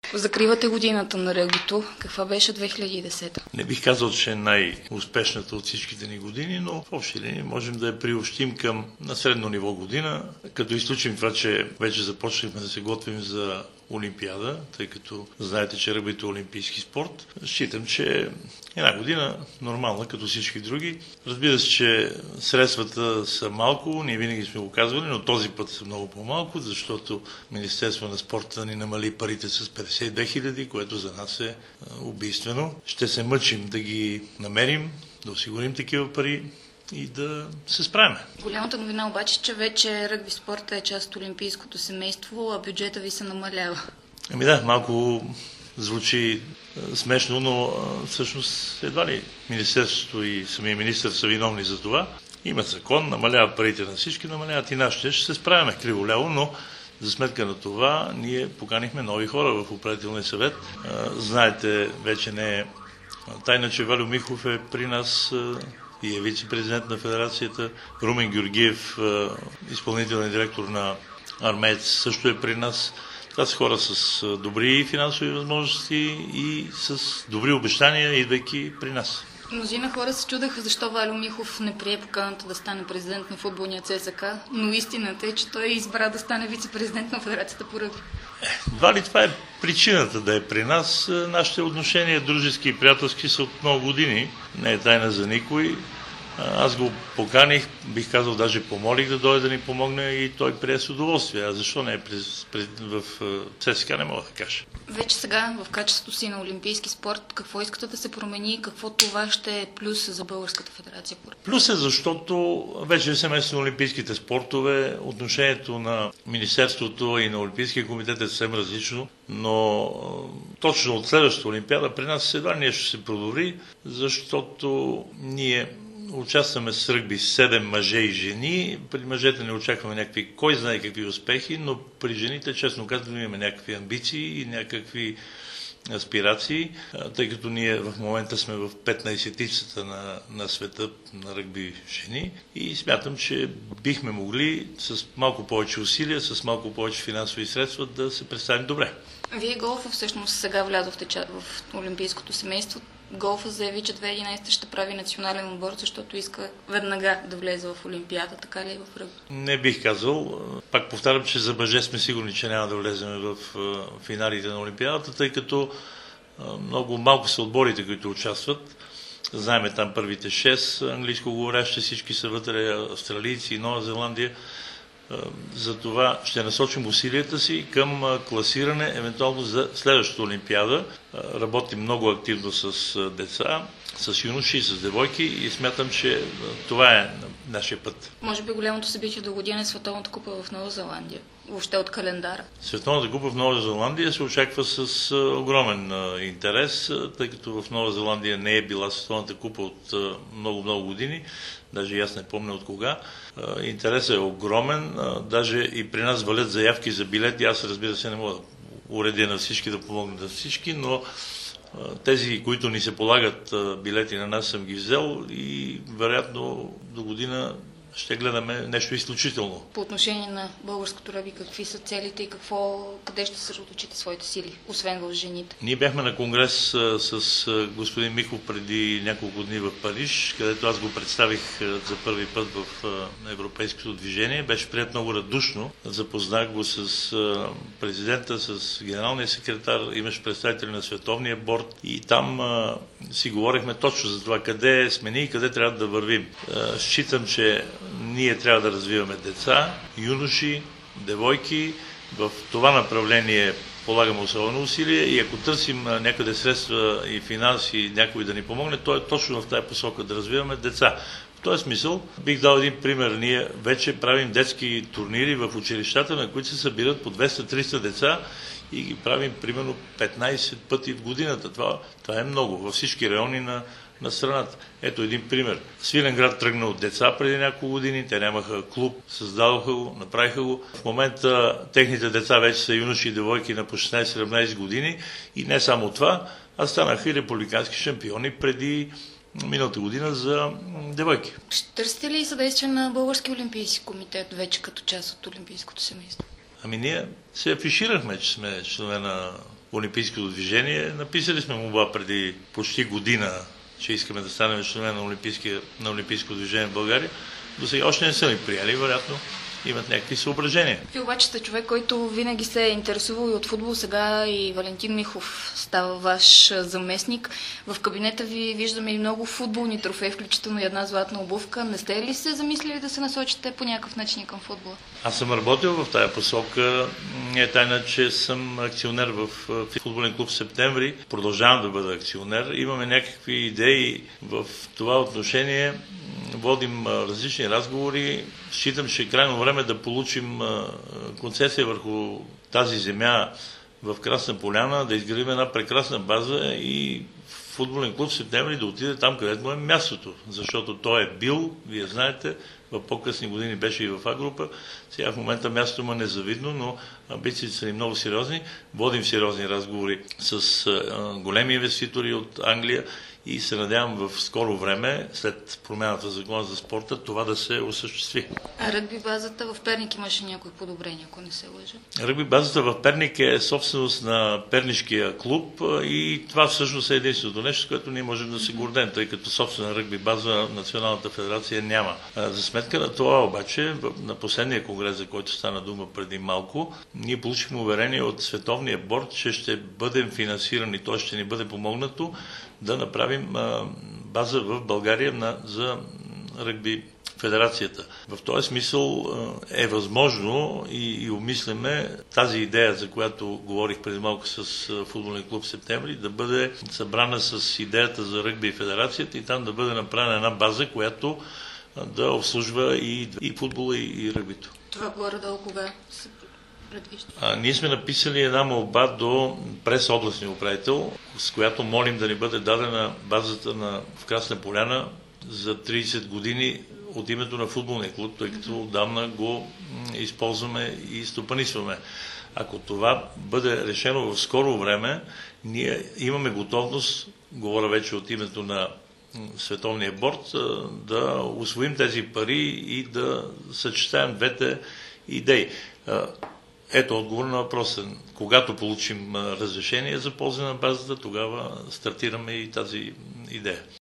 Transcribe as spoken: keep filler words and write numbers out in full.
Закривате годината на ръгбито. Каква беше две хиляди и десета? Не бих казал, че е най-успешната от всичките ни години, но в общи линии можем да я приобщим към на средно ниво година, като изключим това, че вече започнахме да се готвим за Олимпиада, тъй като знаете, че ръгбито е олимпийски спорт. Считам, че една година нормална, като всички други. Разбира се, че средствата са малко, ние винаги сме го казвали, но този път са много по-малко, защото Министерството на спорта ни намали парите с петдесет и две хиляди, което за нас е убийствено. Ще се мъчим да ги намерим, да осигурим такива пари и да се справим. Голямата новина обаче, че вече ръгби спорта е част от олимпийското семейство, а бюджета ви се намалява. Ами да, малко звучи смешно, но всъщност едва ли Министерството и самия министър са виновни за това. Имат закон, намаляват парите на всички, намаляват и нашите. Ще се справяме криво-ляво, но за сметка на това ние поканихме нови хора в управителния съвет. Знаете, вече не е тайна, че Валю Михов е при нас и е вице-президент на федерацията. Румен Георгиев, изпълнителен директор на Армеец, също е при нас. Това са хора с добри финансови възможности и с добри обещания, идвайки при нас. Мнозина хора се чудаха защо Валю Михов не прие поканата да стане президент на футболния ЦСКА, но истината е, че той избра да стане вице-президент на Федерацията по ръгби. Едва ли това е причината да е при нас? Нашите отношения, дружески и приятелски, са от много години. Не е тайна за никой. Аз го поканих, бих казал, даже помолих да дойде да ни помогне и той прие с удоволствие. А защо не е през, през, в ЦСКА, не мога да кажа. Вече сега, в качеството си на олимпийски спорт, какво искате да се промени и какво това ще е плюс за Българската федерация? Плюс е, защото вече се место на олимпийските спортове, отношението на Министерството и на Олимпийския комитет е съвсем различно, но точно от следващата Олимпиада при нас едва нещо ще се продобри, защото ние участваме с ръгби седем мъже и жени. При мъжете не очакваме някакви, кой знае какви успехи, но при жените, честно казвам, имаме някакви амбиции и някакви аспирации, тъй като ние в момента сме в петнайсетицата на, на света на ръгби жени и смятам, че бихме могли с малко повече усилия, с малко повече финансови средства да се представим добре. Вие голфа всъщност сега влязохте в олимпийското семейство. Голфа заяви, че две хиляди и единайсета ще прави национален отбор, защото иска веднага да влезе в Олимпиада, така ли е в ръгби? Не бих казал. Пак повтарям, че за мъже сме сигурни, че няма да влезем в финалите на Олимпиадата, тъй като много малко са отборите, които участват. Знаеме там първите шест английско говорящи, всички са вътре, австралийци и Нова Зеландия. За това ще насочим усилията си към класиране, евентуално за следващата Олимпиада. Работим много активно с деца, с юноши, с девойки и смятам, че това е нашия път. Може би голямото събитие до година е Световната купа в Нова Зеландия, въобще от календара. Световната купа в Нова Зеландия се очаква с огромен интерес, тъй като в Нова Зеландия не е била Световната купа от много-много години. Даже и аз не помня от кога. Интересът е огромен. Даже и при нас валят заявки за билети. Аз, разбира се, не мога да уредя на всички, да помогна на всички, но тези, които ни се полагат билети на нас, съм ги взел и вероятно до година ще гледаме нещо изключително. По отношение на българското ръгби, какви са целите и какво, къде ще съсредоточите своите сили, освен в жените? Ние бяхме на конгрес а, с а, господин Михов преди няколко дни в Париж, където аз го представих а, за първи път в а, европейското движение. Беше прият много радушно. Запознах го с а, президента, с генералния секретар, имаш представители на Световния борд и там а, си говорихме точно за това къде сме ние и къде трябва да вървим. А, считам, че ние трябва да развиваме деца, юноши, девойки. В това направление полагаме особено усилие и ако търсим някъде средства и финанси някой да ни помогне, то е точно в тази посока да развиваме деца. В този смисъл бих дал един пример. Ние вече правим детски турнири в училищата, на които се събират по двеста-триста деца и ги правим примерно петнайсет пъти в годината. Това, това е много във всички райони на на страната. Ето един пример. Свиленград тръгна от деца преди няколко години, те нямаха клуб, създадоха го, направиха го. В момента техните деца вече са юноши и девойки на по шестнайсет-седемнайсет години и не само това, а станаха и републикански шампиони преди миналата година за девойки. Ще търсите ли съдействие на Български олимпийски комитет вече като част от олимпийското семейство? Ами ние се афиширахме, че сме членове на олимпийското движение. Написали сме молба преди почти година, че искаме да станем членове на, на олимпийско движение в България. До сега още не са ни приели, вероятно имат някакви съображения. Вие обаче сте човек, който винаги се е интересувал и от футбол. Сега и Валентин Михов става ваш заместник. В кабинета ви виждаме и много футболни трофеи, включително и една златна обувка. Не сте ли се замислили да се насочите по някакъв начин към футбола? Аз съм работил в тая посока. Не е тайна, че съм акционер в футболен клуб Септември. Продължавам да бъда акционер. Имаме някакви идеи в това отношение. Водим различни разговори. Считам, че е крайно време да получим концесия върху тази земя в Красна Поляна, да изградим една прекрасна база и футболен клуб Септември да отиде там, където му е мястото. Защото той е бил, вие знаете, в по-късни години беше и в А група. Сега в момента мястото му е незавидно, но амбициите са ни много сериозни. Водим сериозни разговори с големи инвеститори от Англия и се надявам в скоро време, след промяната в закона за спорта, това да се осъществи. А ръгби базата в Перник имаше някои подобрения, ако не се лъжа? Ръгби базата в Перник е собственост на Пернишкия клуб и това всъщност е единственото нещо, с което ние можем да се гордем, тъй като собствена ръгби база Националната федерация няма. За сметка на това обаче, на последния конгрес, за който стана дума преди малко, ние получихме уверение от Световния борд, че ще бъдем финансирани, т.е. ще ни бъде помогнато да направим база в България на, за ръгби федерацията. В този смисъл е възможно и, и обмисляме тази идея, за която говорих преди малко с футболен клуб Септември, да бъде събрана с идеята за ръгби федерацията и там да бъде направена една база, която да обслужва и, и футбола, и, и ръгбито. Това горе-долу кога се предвижда? А, ние сме написали една молба до прес областния управител, с която молим да ни бъде дадена базата на, в Красна Поляна за трийсет години от името на футболния клуб, тъй като отдавна го използваме и стопанисваме. Ако това бъде решено в скоро време, ние имаме готовност, говоря вече от името на Световния борд, да усвоим тези пари и да съчетаем двете идеи. Ето отговор на въпроса. Когато получим разрешение за ползване на базата, тогава стартираме и тази идея.